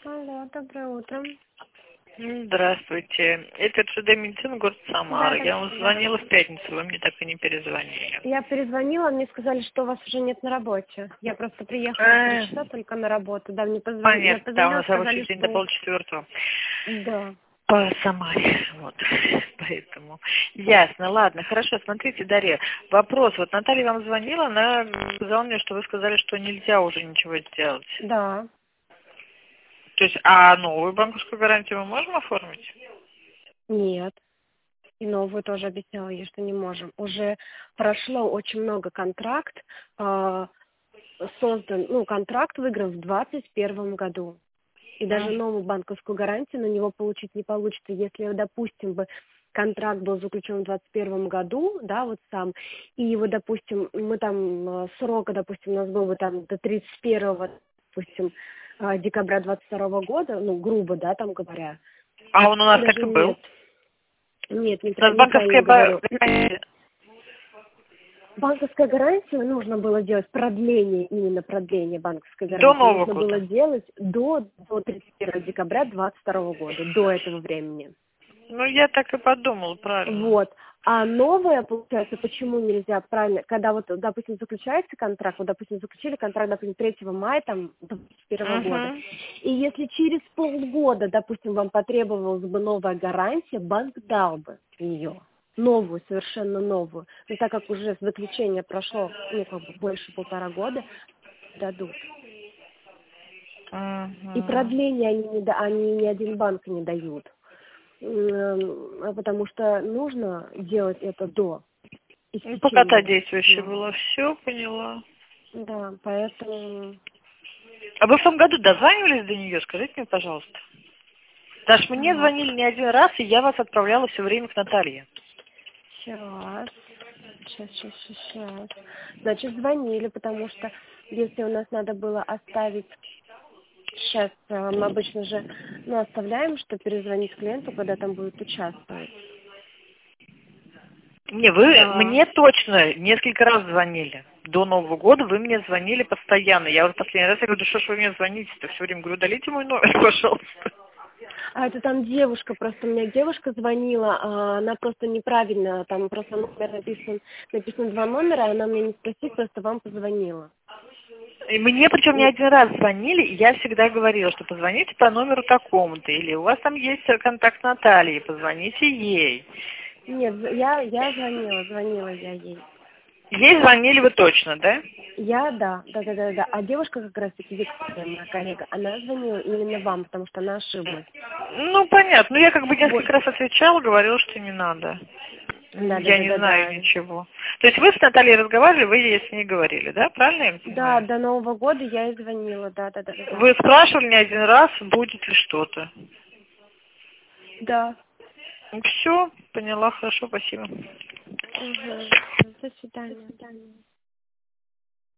Алло, доброе утро. Здравствуйте. Это ЧД медицина, город Самара. Да, Я вам да. звонила в пятницу, вы мне так и не перезвонили. Я перезвонила, мне сказали, что вас уже нет на работе. Я просто приехала в 3 часа только на работу. Да, мне позвонили. Я Понятно, да, у позвонила, нас рабочий сказали, день до что... полчетвертого. Да. По Самаре, вот, поэтому. Ясно, ладно, хорошо, смотрите, Дарья, вопрос, вот Наталья вам звонила, она сказала мне, что вы сказали, что нельзя уже ничего сделать. Да. То есть, а новую банковскую гарантию мы можем оформить? Нет. И новую тоже объясняла ей, что не можем. Уже прошло очень много контракт, создан, контракт выигран в 2021 году. И даже новую банковскую гарантию на него получить не получится, если, допустим, бы контракт был заключен в 2021 году, да, вот сам, и вот, допустим, мы там срока, допустим, у нас был бы там до 31, допустим, декабря 2022 года, грубо, да, там говоря. А он у нас так Даже и был. нет. Нет, У нас неправильно банковская говорю. гарантия. Банковская гарантия нужно было делать продление, именно продление банковской До гарантии Нового нужно было года. делать до 31 декабря 2022 года, до этого времени. Ну, я так и подумал, правильно. Вот. А новое, получается, почему нельзя правильно, когда вот, допустим, заключается контракт, вот, допустим, заключили контракт, допустим, 3 мая, там, 2021 года, Угу. и если через полгода, допустим, вам потребовалась бы новая гарантия, банк дал бы ее, новую, совершенно новую. Но так как уже заключение прошло, больше 1,5 года, дадут. И Угу. продление они ни один банк не дают. Потому что нужно делать это до Ну, пока та истечения действующая нового. была. Все, поняла. Да, поэтому А вы в том году дозванивались до нее? Скажите мне, пожалуйста. Потому что мне так, звонили не один раз, и я вас отправляла все время к Наталье. сейчас. Значит, звонили, потому что если у нас надо было оставить, сейчас мы обычно же, оставляем, что перезвонить клиенту, когда там будет участвовать. Не, вы Да. мне точно несколько раз звонили. До Нового года вы мне звонили постоянно. Я вот последний раз я говорю, да что ж вы мне звоните-то все время? Говорю, удалите мой номер, пожалуйста. А это там девушка, просто у меня девушка звонила, она просто неправильно, там просто номер написан 2 номера, она мне не спросит, просто вам позвонила. И мне причем не И- один раз звонили, и я всегда говорила, что позвоните по номеру такому-то, или у вас там есть контакт Натальи, позвоните ей. Нет, я звонила я ей. Ей звонили вы точно, да? Да. А девушка как раз-таки Виктория, моя коллега, она звонила именно вам, потому что она ошиблась. Ну, понятно. Ну, я как бы Вот, несколько раз отвечала, говорила, что не надо. Я не знаю да. ничего. То есть вы с Натальей разговаривали, вы ей с ней говорили, да? Правильно я Да, понимаю? до Нового года я и звонила, да. Вы спрашивали не один раз, будет ли что-то. Да. Все, поняла, хорошо, спасибо. Угу. До свидания.